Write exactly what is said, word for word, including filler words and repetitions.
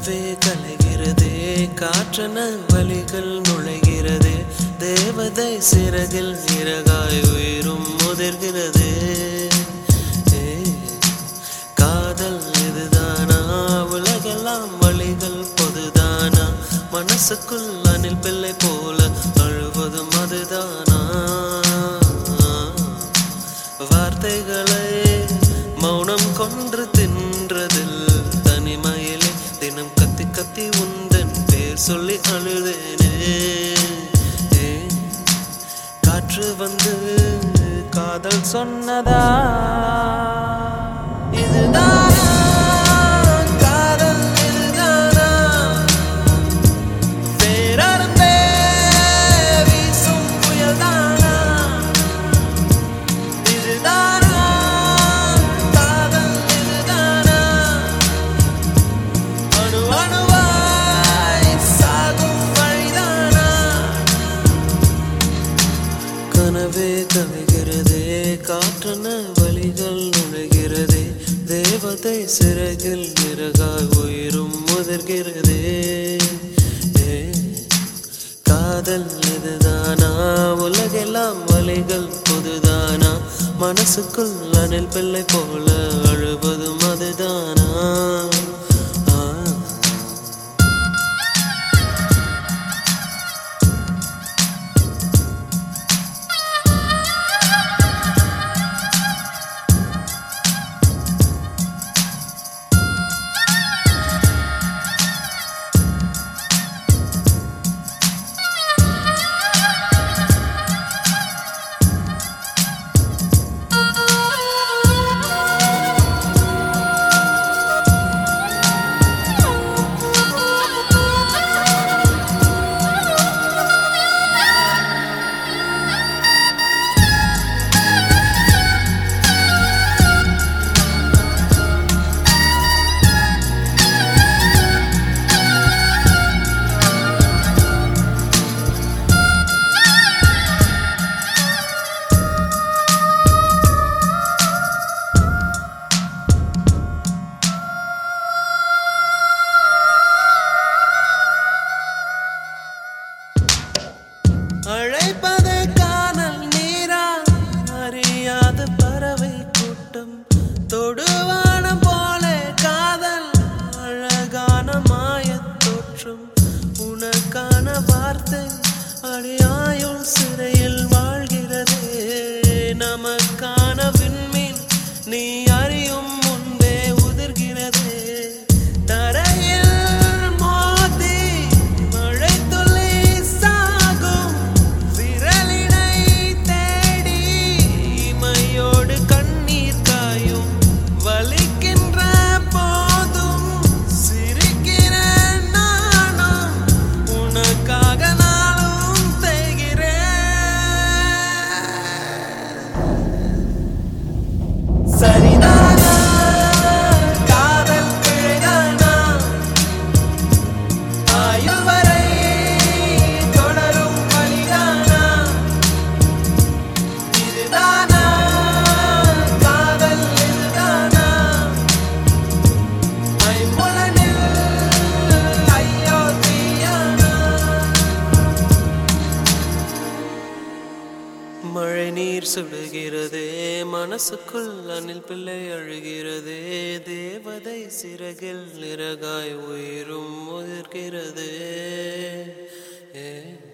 கனவே கலைகிறதே, காற்றன வலிகள் நுழைகிறதே, தேவதை சிறகில் இறகாய் உயிரும் முதிர்கிறதே. காதல் இதுதானா, உலகெல்லாம் வழிகள் பொதுதானா, மனசுக்குள் அணில் பிள்ளை போல அழுவதும் அதுதானா? வார்த்தைகளை மௌனம் கொன்று தின்றதில் தனிமையிலே தினம் கத்தி கத்தி உந்தன் பேர் சொல்லி அழுதேனே. காற்று வந்து காதல் சொன்னதா, இதுதானா காதல், இதுதானா பேரருந்தே வீசும் புயல்தானா, இதுதானா காதல், இதுதானா அணு அணுவாய் சாகும் வழிதானா? கனவே கவிகிறதே, காற்றன வழிகள் நுழைகிறதே, தேவதை சிறகில் இறகாய் உயிரும் முதிர்கிறதே. காதல் இதுதானா, உலகெல்லாம் வழிகள் பொதுதானா, மனசுக்குள் அணில் பிள்ளை போல அழுவதும் அதுதானா? அழைப்பதை காணல் நீரா, அறியாத பறவை கூட்டம், தொடுவானம் போல காதல், அழகான மாயத் தோற்றம், உனக்கான வார்த்தை அடியாயுள் சிறையில் வாழ்கிறதே. நமக்கான விண்மீன் நீ அறியும் முன்பே உதிர்கிறதே. தரையில் மோதி மழை துளி சாகும், விரலினை தேடி இமையோடு கண்ணீர் காயும், வலிக்கின்ற போதும் சிரிக்கிறேன் நானும், உனக்காக நாளும் தேய்கிறேன். சரிதானா காதல் பிழைதானா, ஆயுள் வரை தொடரும் வழிதானா, இதுதானா காதல், இதுதானா ஐம்புலனில் ஐயோ தீயானா? மழை நீர் சுடுகிறதே, மனசுக்குள் அணில் பிள்ளை அழுகிறதே, தேவதை சிறகில் இறகாய் உயிரும் முதிர்கிறதே.